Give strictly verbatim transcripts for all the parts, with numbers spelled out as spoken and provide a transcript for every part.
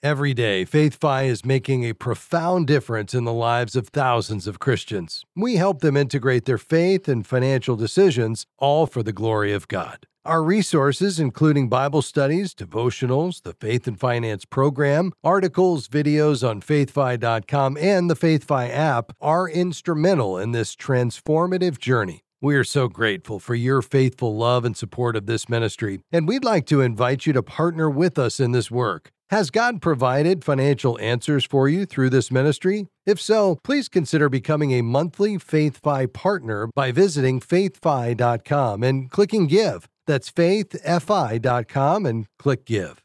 Every day, FaithFi is making a profound difference in the lives of thousands of Christians. We help them integrate their faith and financial decisions, all for the glory of God. Our resources, including Bible studies, devotionals, the Faith and Finance program, articles, videos on faith fi dot com, and the FaithFi app, are instrumental in this transformative journey. We are so grateful for your faithful love and support of this ministry, and we'd like to invite you to partner with us in this work. Has God provided financial answers for you through this ministry? If so, please consider becoming a monthly FaithFi partner by visiting faith fi dot com and clicking Give. That's faith fi dot com and click Give.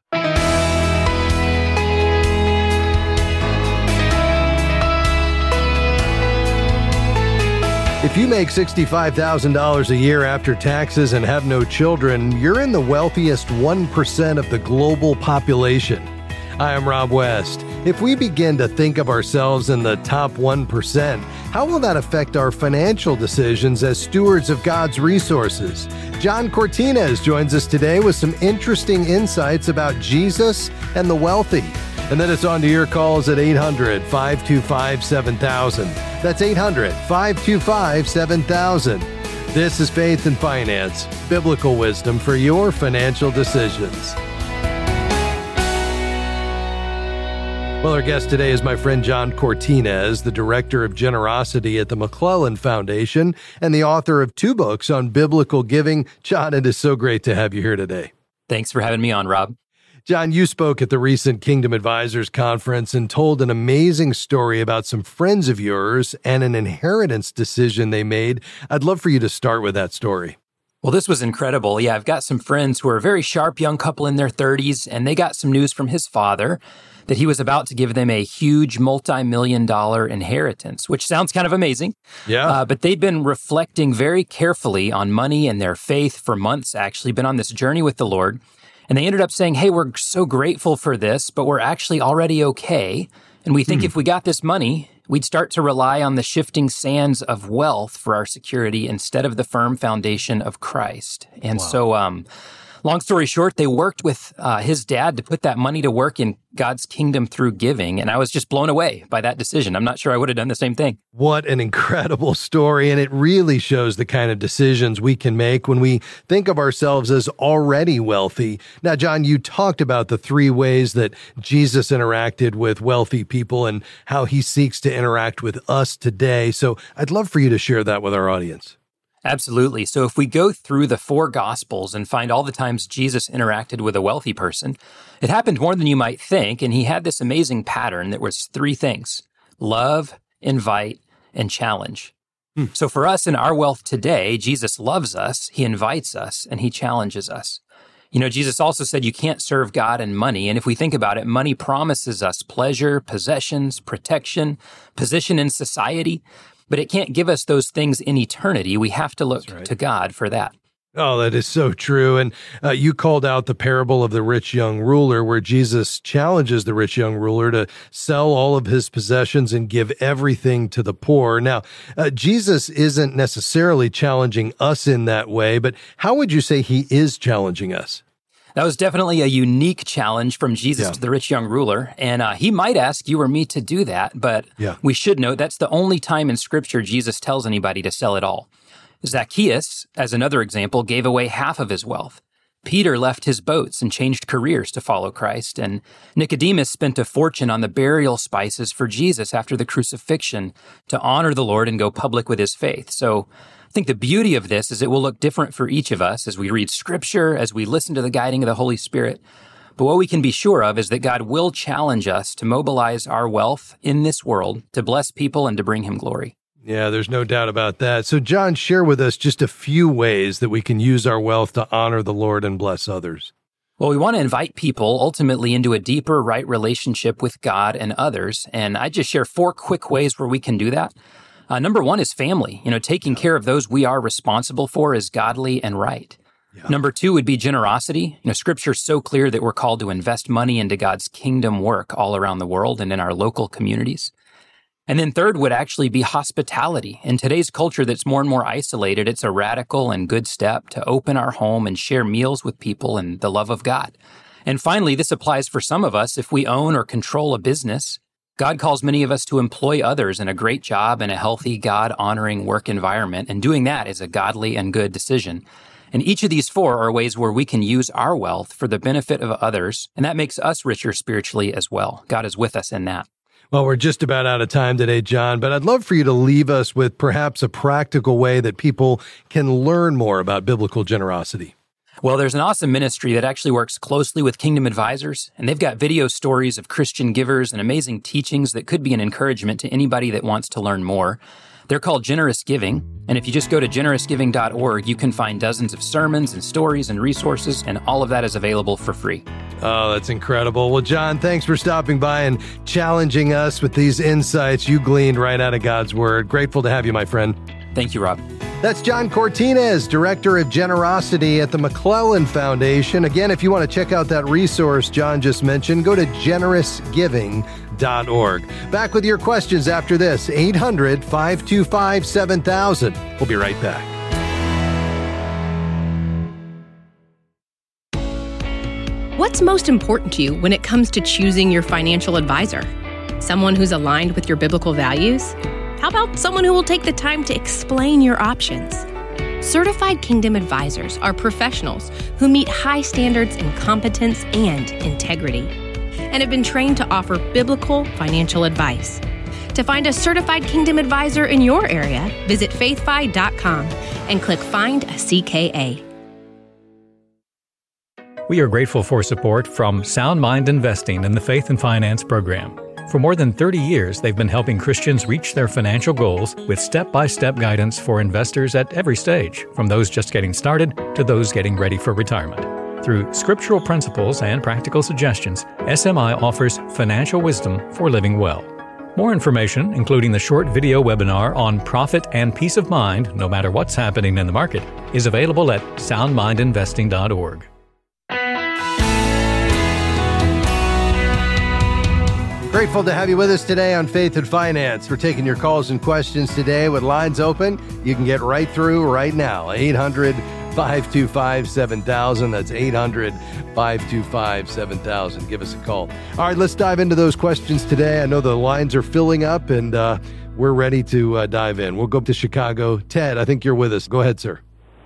If you make sixty-five thousand dollars a year after taxes and have no children, you're in the wealthiest one percent of the global population. I am Rob West. If we begin to think of ourselves in the top one percent, how will that affect our financial decisions as stewards of God's resources? John Cortines joins us today with some interesting insights about Jesus and the wealthy. And then it's on to your calls at eight hundred, five two five, seven thousand. That's eight hundred, five two five, seven thousand. This is Faith and Finance, biblical wisdom for your financial decisions. Well, our guest today is my friend John Cortines, the Director of Generosity at the McClellan Foundation and the author of two books on biblical giving. John, it is so great to have you here today. Thanks for having me on, Rob. John, you spoke at the recent Kingdom Advisors Conference and told an amazing story about some friends of yours and an inheritance decision they made. I'd love for you to start with that story. Well, this was incredible. Yeah, I've got some friends who are a very sharp young couple in their thirties, and they got some news from his father that he was about to give them a huge multi-million dollar inheritance, which sounds kind of amazing. Yeah. Uh, but they'd been reflecting very carefully on money and their faith for months, actually, been on this journey with the Lord. And they ended up saying, hey, we're so grateful for this, but we're actually already okay. And we think hmm. if we got this money, we'd start to rely on the shifting sands of wealth for our security instead of the firm foundation of Christ. And wow. so, um, long story short, they worked with uh, his dad to put that money to work in God's kingdom through giving. And I was just blown away by that decision. I'm not sure I would have done the same thing. What an incredible story. And it really shows the kind of decisions we can make when we think of ourselves as already wealthy. Now, John, you talked about the three ways that Jesus interacted with wealthy people and how he seeks to interact with us today. So I'd love for you to share that with our audience. Absolutely. So if we go through the four Gospels and find all the times Jesus interacted with a wealthy person, it happened more than you might think, and he had this amazing pattern that was three things: love, invite, and challenge. Hmm. So for us in our wealth today, Jesus loves us, he invites us, and he challenges us. You know, Jesus also said you can't serve God and money, and if we think about it, money promises us pleasure, possessions, protection, position in society, but it can't give us those things in eternity. We have to look right. to God for that. Oh, that is so true. And uh, you called out the parable of the rich young ruler, where Jesus challenges the rich young ruler to sell all of his possessions and give everything to the poor. Now, uh, Jesus isn't necessarily challenging us in that way, but how would you say he is challenging us? That was definitely a unique challenge from Jesus yeah. to the rich young ruler. And uh, he might ask you or me to do that, but yeah. we should note that's the only time in Scripture Jesus tells anybody to sell it all. Zacchaeus, as another example, gave away half of his wealth. Peter left his boats and changed careers to follow Christ. And Nicodemus spent a fortune on the burial spices for Jesus after the crucifixion to honor the Lord and go public with his faith. So I think the beauty of this is it will look different for each of us as we read Scripture, as we listen to the guiding of the Holy Spirit. But what we can be sure of is that God will challenge us to mobilize our wealth in this world to bless people and to bring him glory. Yeah, there's no doubt about that. So, John, share with us just a few ways that we can use our wealth to honor the Lord and bless others. Well, we want to invite people ultimately into a deeper, right relationship with God and others. And I just share four quick ways where we can do that. Uh, number one is family. You know, taking care of those we are responsible for is godly and right. Yeah. Number two would be generosity. You know, Scripture's so clear that we're called to invest money into God's kingdom work all around the world and in our local communities. And then third would actually be hospitality. In today's culture that's more and more isolated, it's a radical and good step to open our home and share meals with people in the love of God. And finally, this applies for some of us if we own or control a business. God calls many of us to employ others in a great job and a healthy, God-honoring work environment, and doing that is a godly and good decision. And each of these four are ways where we can use our wealth for the benefit of others, and that makes us richer spiritually as well. God is with us in that. Well, we're just about out of time today, John, but I'd love for you to leave us with perhaps a practical way that people can learn more about biblical generosity. Well, there's an awesome ministry that actually works closely with Kingdom Advisors, and they've got video stories of Christian givers and amazing teachings that could be an encouragement to anybody that wants to learn more. They're called Generous Giving, and if you just go to generous giving dot org, you can find dozens of sermons and stories and resources, and all of that is available for free. Oh, that's incredible. Well, John, thanks for stopping by and challenging us with these insights you gleaned right out of God's Word. Grateful to have you, my friend. Thank you, Rob. That's John Cortines, Director of Generosity at the McClellan Foundation. Again, if you want to check out that resource John just mentioned, go to generous giving dot org. Back with your questions after this, eight hundred, five two five, seven thousand. We'll be right back. What's most important to you when it comes to choosing your financial advisor? Someone who's aligned with your biblical values? How about someone who will take the time to explain your options? Certified Kingdom Advisors are professionals who meet high standards in competence and integrity and have been trained to offer biblical financial advice. To find a Certified Kingdom Advisor in your area, visit faith fi dot com and click Find a C K A. We are grateful for support from Sound Mind Investing in the Faith and Finance program. For more than thirty years, they've been helping Christians reach their financial goals with step-by-step guidance for investors at every stage, from those just getting started to those getting ready for retirement. Through scriptural principles and practical suggestions, S M I offers financial wisdom for living well. More information, including the short video webinar on profit and peace of mind, no matter what's happening in the market, is available at sound mind investing dot org. Grateful to have you with us today on Faith and Finance. We're taking your calls and questions today with lines open. You can get right through right now. eight hundred, five two five, seven thousand. That's eight hundred, five two five, seven thousand. Give us a call. All right, let's dive into those questions today. I know the lines are filling up, and uh, we're ready to uh, dive in. We'll go to Chicago. Ted, I think you're with us. Go ahead, sir.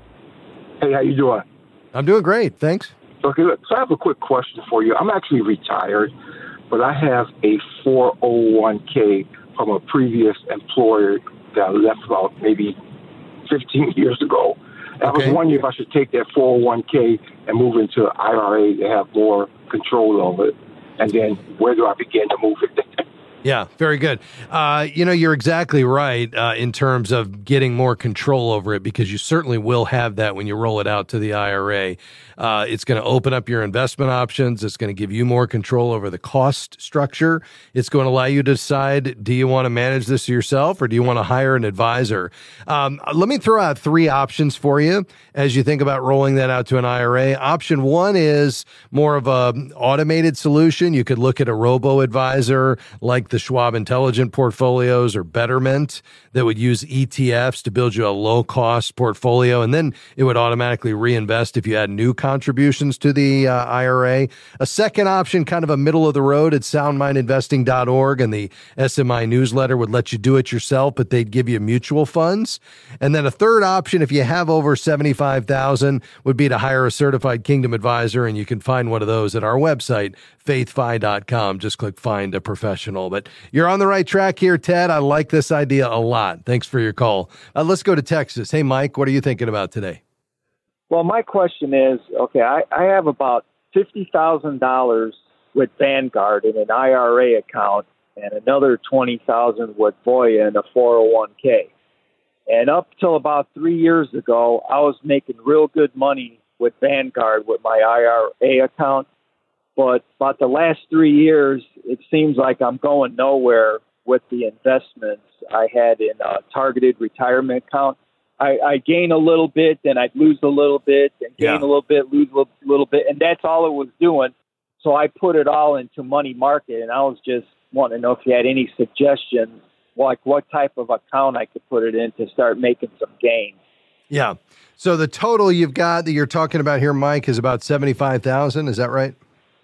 Hey, how you doing? I'm doing great. Thanks. Okay, look, so I have a quick question for you. I'm actually retired, but I have a four oh one k from a previous employer that I left about maybe fifteen years ago. I okay. was wondering if I should take that four oh one k and move into an I R A to have more control over it. And then where do I begin to move it? Yeah, very good. Uh, you know, you're exactly right uh, in terms of getting more control over it, because you certainly will have that when you roll it out to the I R A. Uh, it's going to open up your investment options. It's going to give you more control over the cost structure. It's going to allow you to decide, do you want to manage this yourself or do you want to hire an advisor? Um, let me throw out three options for you as you think about rolling that out to an I R A. Option one is more of an automated solution. You could look at a robo-advisor like the Schwab Intelligent Portfolios or Betterment that would use E T Fs to build you a low-cost portfolio, and then it would automatically reinvest if you had new contributions to the uh, I R A. A second option, kind of a middle of the road at sound mind investing dot org, and the S M I newsletter would let you do it yourself, but they'd give you mutual funds. And then a third option, if you have over seventy-five thousand dollars, would be to hire a certified Kingdom advisor, and you can find one of those at our website, faith fi dot com. Just click Find a Professional. But you're on the right track here, Ted. I like this idea a lot. Thanks for your call. Uh, let's go to Texas. Hey, Mike, what are you thinking about today? Well, my question is, okay, I, I have about fifty thousand dollars with Vanguard in an I R A account and another twenty thousand dollars with Voya in a four oh one k. And up till about three years ago, I was making real good money with Vanguard with my I R A account. But about the last three years, it seems like I'm going nowhere with the investments I had in a targeted retirement account. I, I gain a little bit, then I'd lose a little bit, and gain yeah. a little bit, lose a little, little bit, and that's all it was doing. So I put it all into money market, and I was just wanting to know if you had any suggestions, like what type of account I could put it in to start making some gains. Yeah. So the total you've got that you're talking about here, Mike, is about seventy-five thousand. Is that right?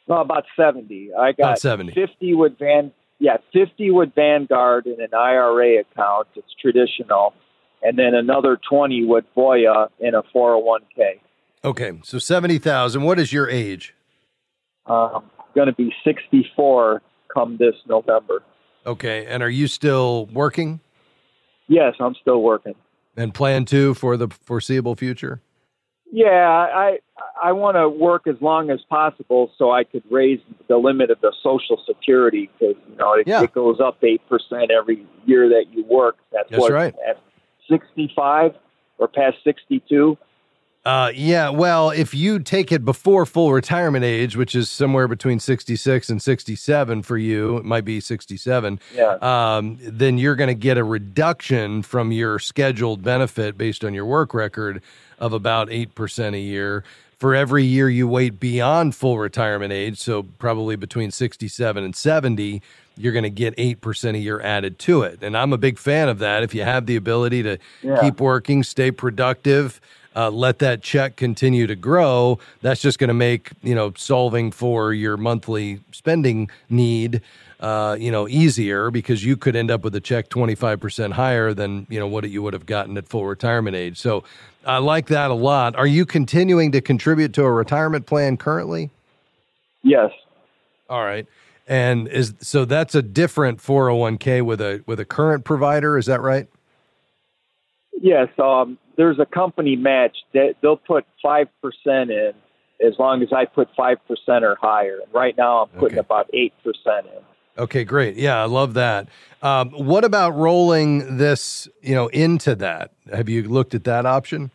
No, about seventy. I got about seventy. fifty with Van. Yeah, fifty with Vanguard in an I R A account. It's traditional, and then another twenty with Voya in a four oh one k. Okay, so seventy thousand. What is your age? Um, going to be sixty-four come this November. Okay, and are you still working? Yes, I'm still working. And plan to for the foreseeable future? Yeah, I I want to work as long as possible so I could raise the limit of the Social Security because, you know, it, yeah. it goes up eight percent every year that you work. That's, That's what, right. At sixty-five or past sixty-two. Uh, yeah, well, if you take it before full retirement age, which is somewhere between sixty-six and sixty-seven for you, it might be sixty-seven, yeah. um, then you're going to get a reduction from your scheduled benefit based on your work record of about eight percent a year. For every year you wait beyond full retirement age, so probably between sixty-seven and seventy, you're going to get eight percent a year added to it. And I'm a big fan of that. If you have the ability to yeah. keep working, stay productive, Uh, let that check continue to grow, that's just going to make, you know, solving for your monthly spending need, uh, you know, easier because you could end up with a check twenty-five percent higher than, you know, what you would have gotten at full retirement age. So I like that a lot. Are you continuing to contribute to a retirement plan currently? Yes. All right. And is so that's a different four oh one k with a with a current provider, is that right? Yes, um, there's a company match that they'll put five percent in as long as I put five percent or higher. And right now I'm putting okay. about eight percent in. Okay, great. Yeah, I love that. Um, what about rolling this, you know, into that? Have you looked at that option?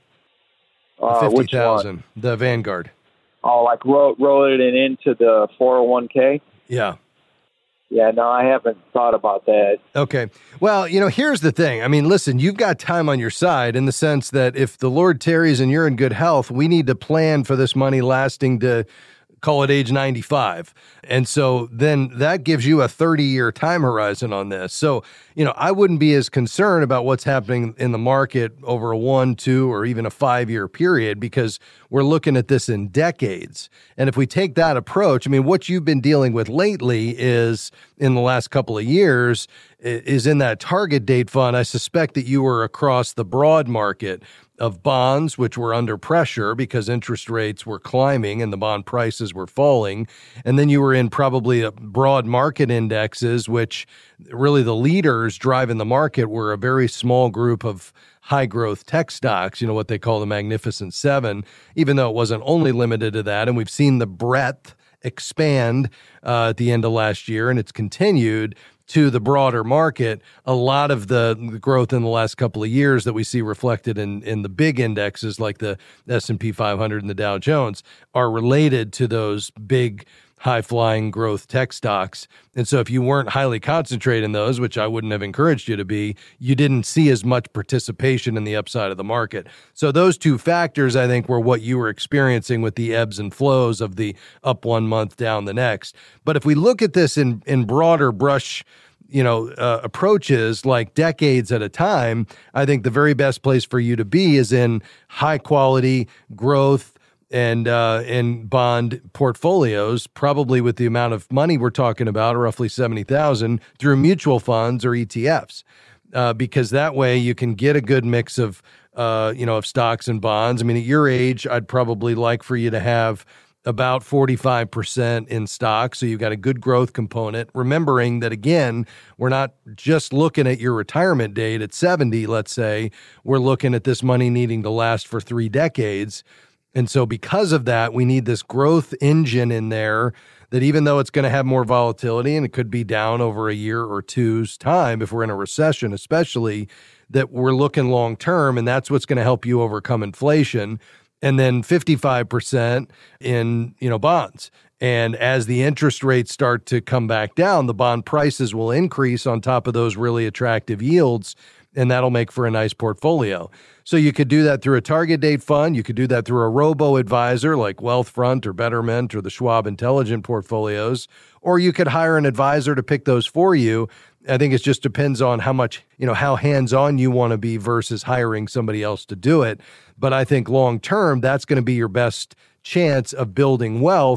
Uh, fifty thousand, the Vanguard. Oh, like roll, roll it in into the four oh one k? Yeah. Yeah, no, I haven't thought about that. Okay. Well, you know, here's the thing. I mean, listen, you've got time on your side in the sense that if the Lord tarries and you're in good health, we need to plan for this money lasting to, call it age ninety-five. And so then that gives you a thirty-year time horizon on this. So, you know, I wouldn't be as concerned about what's happening in the market over a one, two, or even a five-year period because we're looking at this in decades. And if we take that approach, I mean, what you've been dealing with lately is, in the last couple of years, is in that target date fund. I suspect that you were across the broad market of bonds, which were under pressure because interest rates were climbing and the bond prices were falling. And then you were in probably a broad market indexes, which really the leaders driving the market were a very small group of high growth tech stocks, you know, what they call the Magnificent Seven, even though it wasn't only limited to that. And we've seen the breadth expand uh, at the end of last year, and it's continued to the broader market. A lot of the growth in the last couple of years that we see reflected in, in the big indexes like the S and P five hundred and the Dow Jones are related to those big high-flying growth tech stocks. And so if you weren't highly concentrated in those, which I wouldn't have encouraged you to be, you didn't see as much participation in the upside of the market. So those two factors, I think, were what you were experiencing with the ebbs and flows of the up one month, down the next. But if we look at this in, in broader brush, you know, uh, approaches like decades at a time, I think the very best place for you to be is in high-quality growth and uh, and bond portfolios, probably with the amount of money we're talking about, roughly seventy thousand, through mutual funds or E T Fs, uh, because that way you can get a good mix of, uh, you know, of stocks and bonds. I mean, at your age, I'd probably like for you to have about forty-five percent in stocks, so you've got a good growth component, remembering that, again, we're not just looking at your retirement date at seventy, let's say. We're looking at this money needing to last for three decades. And so because of that, we need this growth engine in there that even though it's going to have more volatility and it could be down over a year or two's time, if we're in a recession especially, that we're looking long term, and that's what's going to help you overcome inflation. And then fifty-five percent in, you know, bonds. And as the interest rates start to come back down, the bond prices will increase on top of those really attractive yields, and that'll make for a nice portfolio. So you could do that through a target date fund. You could do that through a robo-advisor like Wealthfront or Betterment or the Schwab Intelligent Portfolios, or you could hire an advisor to pick those for you. I think it just depends on how much, you know, how hands-on you want to be versus hiring somebody else to do it. But I think long-term, that's going to be your best chance of building wealth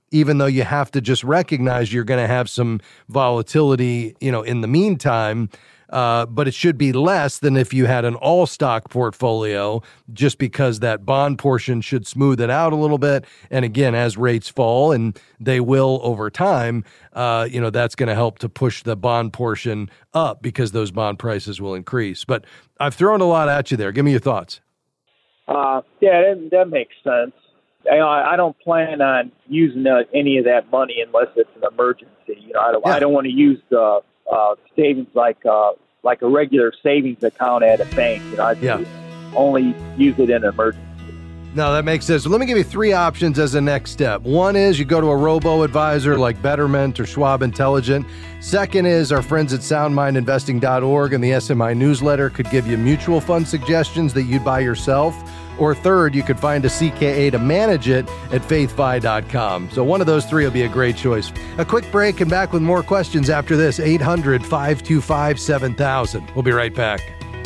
even though you have to just recognize you're going to have some volatility, you know, in the meantime. Uh, but it should be less than if you had an all-stock portfolio, just because that bond portion should smooth it out a little bit. And again, as rates fall, and they will over time, uh, you know, that's going to help to push the bond portion up because those bond prices will increase. But I've thrown a lot at you there. Give me your thoughts. Uh, yeah, that, that makes sense. I, I don't plan on using uh, any of that money unless it's an emergency. You know, I don't, yeah. I don't want to use the Uh, savings like uh, like a regular savings account at a bank. You know, I yeah. only use it in an emergency. No, that makes sense. So let me give you three options as a next step. One is you go to a robo-advisor like Betterment or Schwab Intelligent. Second is our friends at sound mind investing dot org and the S M I newsletter could give you mutual fund suggestions that you'd buy yourself. Or third, you could find a C K A to manage it at faith fi dot com. So one of those three will be a great choice. A quick break and back with more questions after this. eight hundred, five two five, seven thousand. We'll be right back.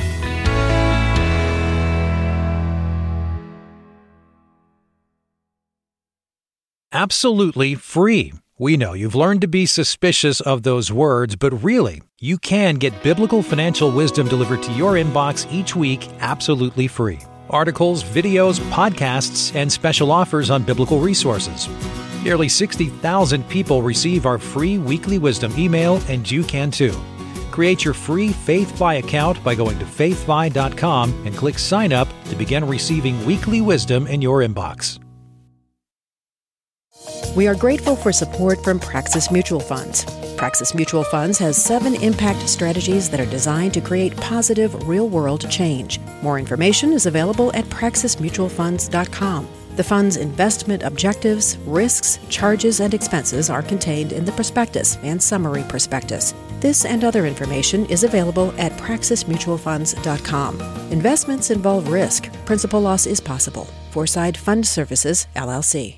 Absolutely free. We know you've learned to be suspicious of those words, but really, you can get biblical financial wisdom delivered to your inbox each week absolutely free. Articles, videos, podcasts, and special offers on biblical resources. Nearly sixty thousand people receive our free weekly wisdom email, and you can too. Create your free FaithFi account by going to faith fi dot com and click Sign Up to begin receiving weekly wisdom in your inbox. We are grateful for support from Praxis Mutual Funds. Praxis Mutual Funds has seven impact strategies that are designed to create positive, real-world change. More information is available at praxis mutual funds dot com. The fund's investment objectives, risks, charges, and expenses are contained in the prospectus and summary prospectus. This and other information is available at praxis mutual funds dot com. Investments involve risk. Principal loss is possible. Foreside Fund Services, L L C.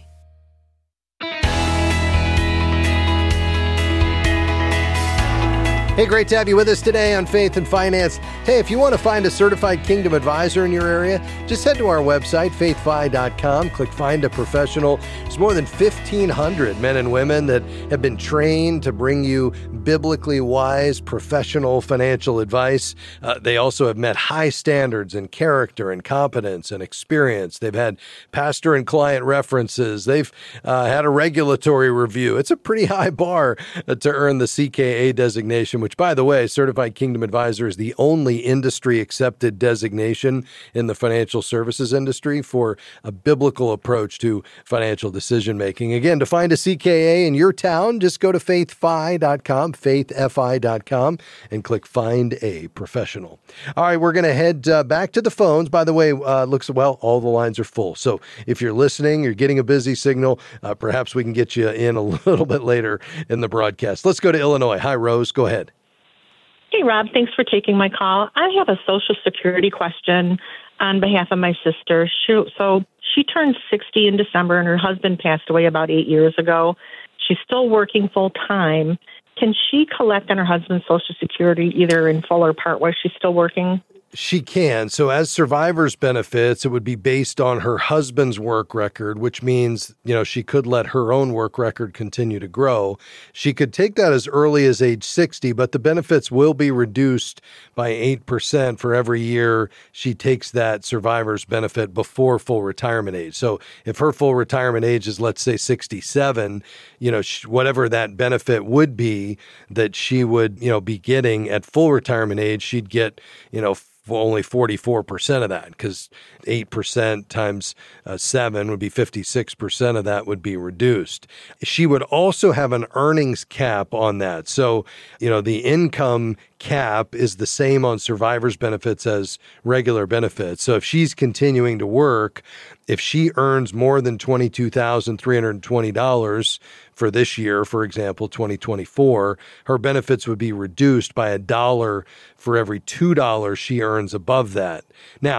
Hey, great to have you with us today on Faith and Finance. Hey, if you want to find a certified Kingdom advisor in your area, just head to our website, faith fi dot com, click Find a Professional. There's more than fifteen hundred men and women that have been trained to bring you biblically wise, professional financial advice. Uh, they also have met high standards in character and competence and experience. They've had pastor and client references. They've uh, had a regulatory review. It's a pretty high bar uh, to earn the C K A designation, which, by the way, Certified Kingdom Advisor is the only industry-accepted designation in the financial services industry for a biblical approach to financial decision-making. Again, to find a C K A in your town, just go to faith fi dot com, faith fi dot com, and click Find a Professional. All right, we're going to head uh, back to the phones. By the way, uh, looks well, all the lines are full. So if you're listening, you're getting a busy signal, uh, perhaps we can get you in a little bit later in the broadcast. Let's go to Illinois. Hi, Rose. Go ahead. Hey, Rob, thanks for taking my call. I have a Social Security question on behalf of my sister. She, so she turned sixty in December, and her husband passed away about eight years ago. She's still working full-time. Can she collect on her husband's Social Security either in full or part while she's still working? She can. So as survivor's benefits, it would be based on her husband's work record, which means, you know, she could let her own work record continue to grow. She could take that as early as age sixty, but the benefits will be reduced by eight percent for every year she takes that survivor's benefit before full retirement age. So if her full retirement age is, let's say, sixty-seven, you know, whatever that benefit would be that she would, you know, be getting at full retirement age, she'd get, you know, only forty-four percent of that, because eight percent times uh, seven would be fifty-six percent of that would be reduced. She would also have an earnings cap on that. So, you know, the income cap is the same on survivor's benefits as regular benefits. So if she's continuing to work, if she earns more than twenty-two thousand three hundred twenty dollars for this year, for example, twenty twenty-four, her benefits would be reduced by a dollar for every two dollars she earns above that. Now,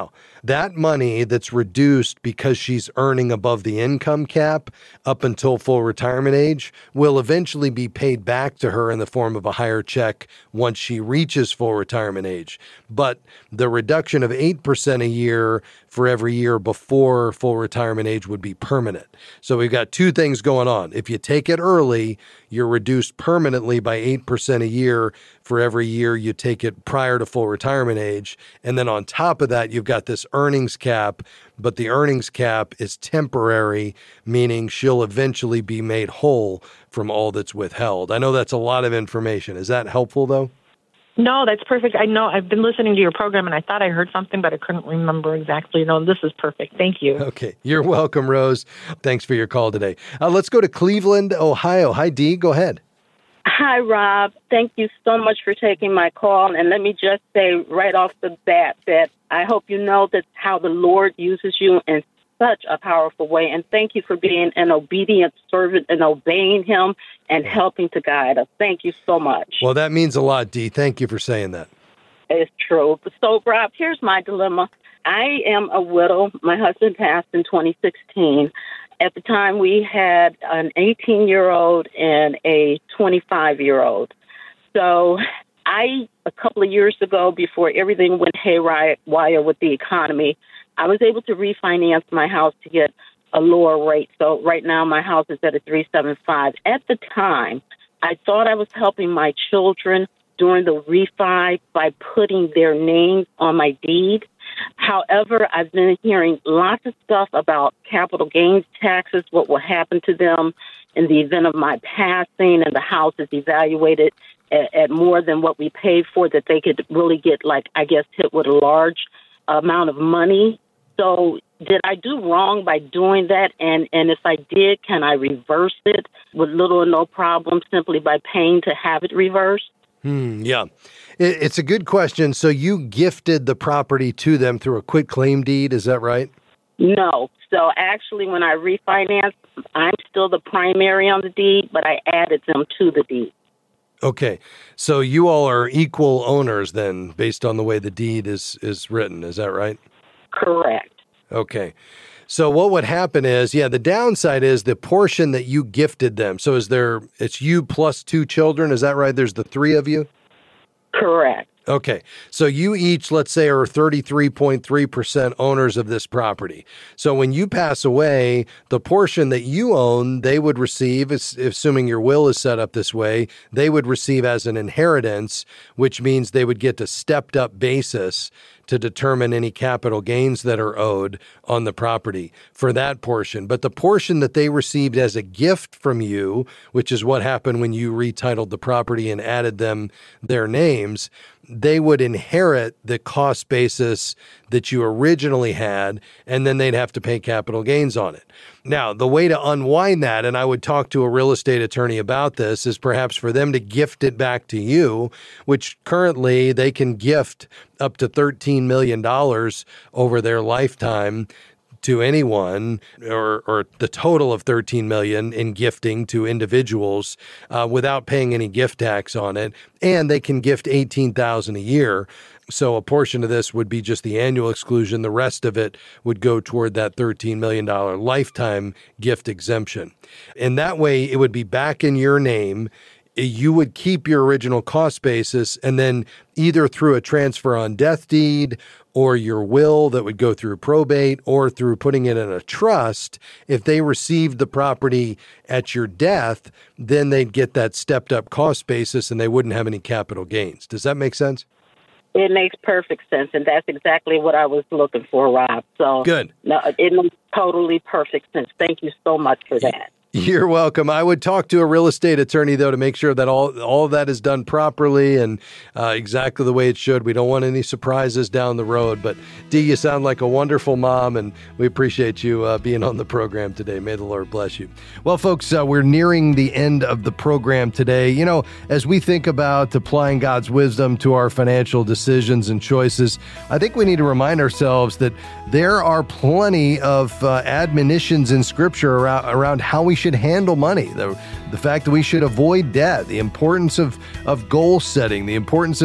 that money that's reduced because she's earning above the income cap up until full retirement age will eventually be paid back to her in the form of a higher check once she reaches full retirement age. But the reduction of eight percent a year for every year before full retirement age would be permanent. So we've got two things going on. If you take it early, you're reduced permanently by eight percent a year for every year you take it prior to full retirement age. And then on top of that, you've got this earnings cap, but the earnings cap is temporary, meaning she'll eventually be made whole from all that's withheld. I know that's a lot of information. Is that helpful, though? No, that's perfect. I know I've been listening to your program, and I thought I heard something, but I couldn't remember exactly. No, this is perfect. Thank you. Okay. You're welcome, Rose. Thanks for your call today. Uh, let's go to Cleveland, Ohio. Hi, Dee. Go ahead. Hi, Rob. Thank you so much for taking my call. And let me just say right off the bat that I hope you know that's how the Lord uses you in such a powerful way. And thank you for being an obedient servant and obeying him and helping to guide us. Thank you so much. Well, that means a lot, Dee. Thank you for saying that. It's true. So, Rob, here's my dilemma. I am a widow. My husband passed in twenty sixteen. At the time, we had an eighteen-year-old and a twenty-five-year-old. So I, a couple of years ago, before everything went haywire with the economy, I was able to refinance my house to get a lower rate. So right now, my house is at a three seventy-five. At the time, I thought I was helping my children during the refi by putting their names on my deed. However, I've been hearing lots of stuff about capital gains taxes, what will happen to them in the event of my passing, and the house is evaluated at, at more than what we paid for, that they could really get, like, I guess, hit with a large amount of money. So did I do wrong by doing that? And, and if I did, can I reverse it with little or no problem simply by paying to have it reversed? Hmm, yeah. It, it's a good question. So you gifted the property to them through a quitclaim deed, is that right? No. So actually, when I refinanced, I'm still the primary on the deed, but I added them to the deed. Okay. So you all are equal owners then, based on the way the deed is, is written, is that right? Correct. Okay. So what would happen is, yeah, the downside is the portion that you gifted them. So is there, it's you plus two children, is that right? There's the three of you? Correct. Okay. So you each, let's say, are thirty-three point three percent owners of this property. So when you pass away, the portion that you own, they would receive, assuming your will is set up this way, they would receive as an inheritance, which means they would get a stepped up basis to determine any capital gains that are owed on the property for that portion. But the portion that they received as a gift from you, which is what happened when you retitled the property and added them their names, they would inherit the cost basis that you originally had, and then they'd have to pay capital gains on it. Now, the way to unwind that, and I would talk to a real estate attorney about this, is perhaps for them to gift it back to you, which currently they can gift up to thirteen million dollars over their lifetime to anyone, or, or the total of thirteen million dollars in gifting to individuals uh, without paying any gift tax on it. And they can gift eighteen thousand dollars a year. So a portion of this would be just the annual exclusion. The rest of it would go toward that thirteen million dollars lifetime gift exemption. And that way it would be back in your name. You would keep your original cost basis, and then either through a transfer on death deed or your will that would go through probate or through putting it in a trust, if they received the property at your death, then they'd get that stepped up cost basis and they wouldn't have any capital gains. Does that make sense? It makes perfect sense, and that's exactly what I was looking for, Rob. So good. No, it makes totally perfect sense. Thank you so much for that. You're welcome. I would talk to a real estate attorney, though, to make sure that all all of that is done properly and uh, exactly the way it should. We don't want any surprises down the road. But, Dee, you sound like a wonderful mom, and we appreciate you uh, being on the program today. May the Lord bless you. Well, folks, uh, we're nearing the end of the program today. You know, as we think about applying God's wisdom to our financial decisions and choices, I think we need to remind ourselves that there are plenty of uh, admonitions in Scripture around, around how we should handle money, the, the fact that we should avoid debt, the importance of, of goal setting, the importance of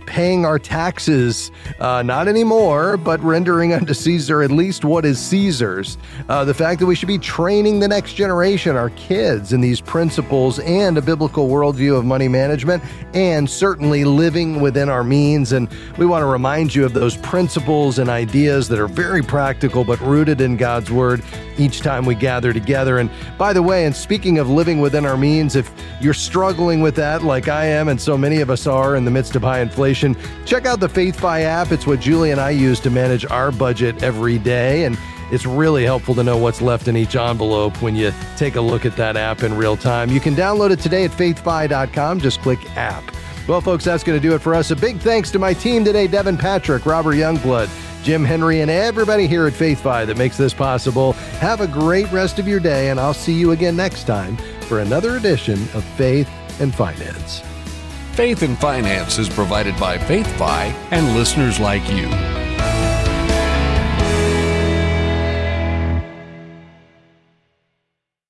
paying our taxes, uh, not anymore, but rendering unto Caesar at least what is Caesar's. Uh, the fact that we should be training the next generation, our kids, in these principles and a biblical worldview of money management, and certainly living within our means. And we want to remind you of those principles and ideas that are very practical but rooted in God's Word each time we gather together. And by the way, and speaking of living within our means, if you're struggling with that like I am and so many of us are in the midst of high inflation, check out the FaithFi app. It's what Julie and I use to manage our budget every day, and it's really helpful to know what's left in each envelope when you take a look at that app in real time. You can download it today at faith fi dot com. Just click app. Well, folks, that's going to do it for us. A big thanks to my team today, Devin Patrick, Robert Youngblood, Jim Henry, and everybody here at FaithFi that makes this possible. Have a great rest of your day, and I'll see you again next time for another edition of Faith and Finance. Faith and Finance is provided by FaithFi and listeners like you.